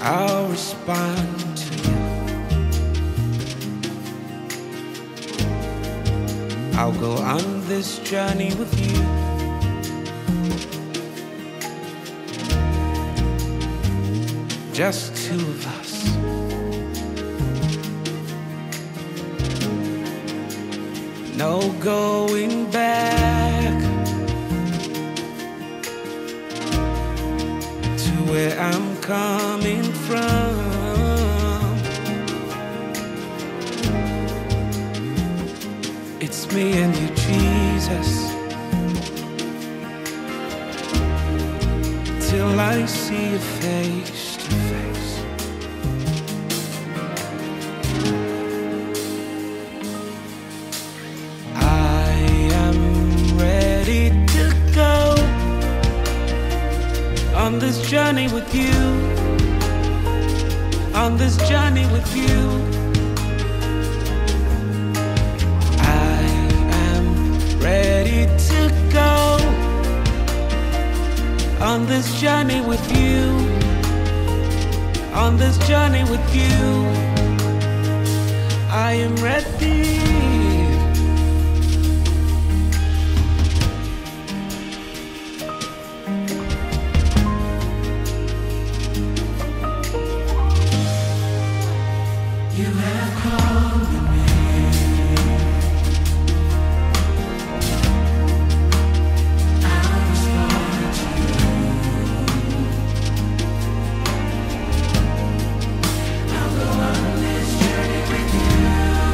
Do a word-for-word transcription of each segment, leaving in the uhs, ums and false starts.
I'll respond to you. I'll go on this journey with you. Just two of us. No going back to where I'm coming from. It's me and you, Jesus, till I see your face to face. I am ready to go on this journey with you, on this journey with you. I am ready to go on this journey with you, on this journey with you. I am ready. You have called me. I'll respond to you. I'll go on this journey with you.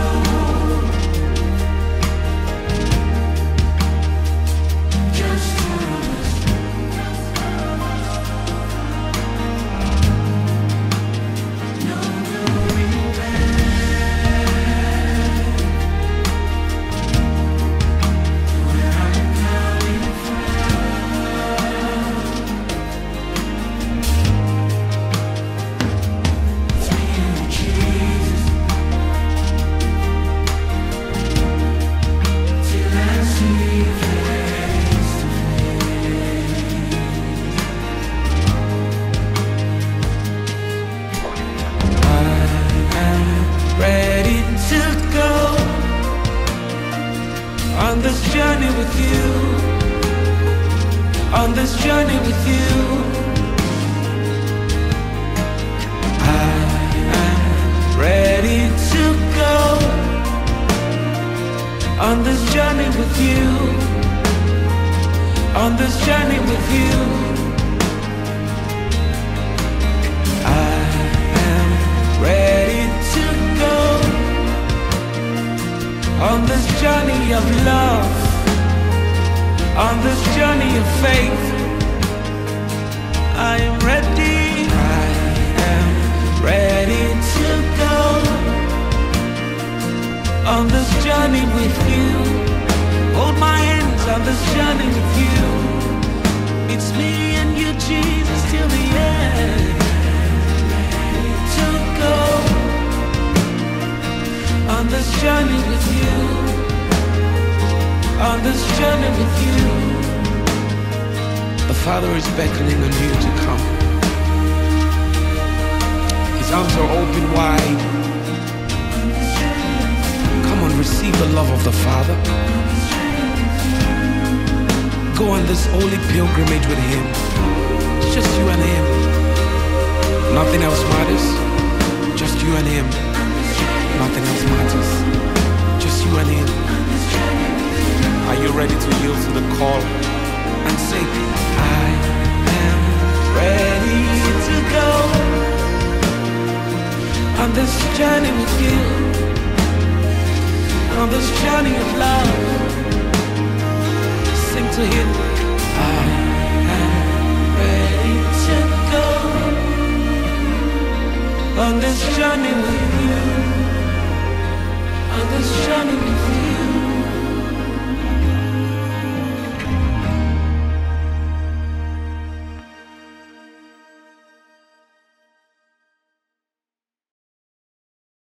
Just two of us. No going back to where I'm coming from. It's me and Jesus, till I see you face to face. I am ready to go on this journey with you, on this journey with you. I am ready to go on this journey with you, on this journey with you. I am ready to go on this journey of love, on this journey of faith. I am ready. I am ready to go on this journey with you. Hold my hands on this journey with you. It's me and you, Jesus, till the end. To go on this journey with you, on this journey with you. The Father is beckoning on you to come. His arms are open wide. Come on, receive the love of the Father. Go on this holy pilgrimage with Him. It's just you and Him. Nothing else matters. Just you and Him. Nothing else matters. Just you and Him. Are you ready to yield to the call and say, I am ready to go on this journey with you, on this journey of love? Sing to Him. I am ready to go on this journey with you, on this journey with you.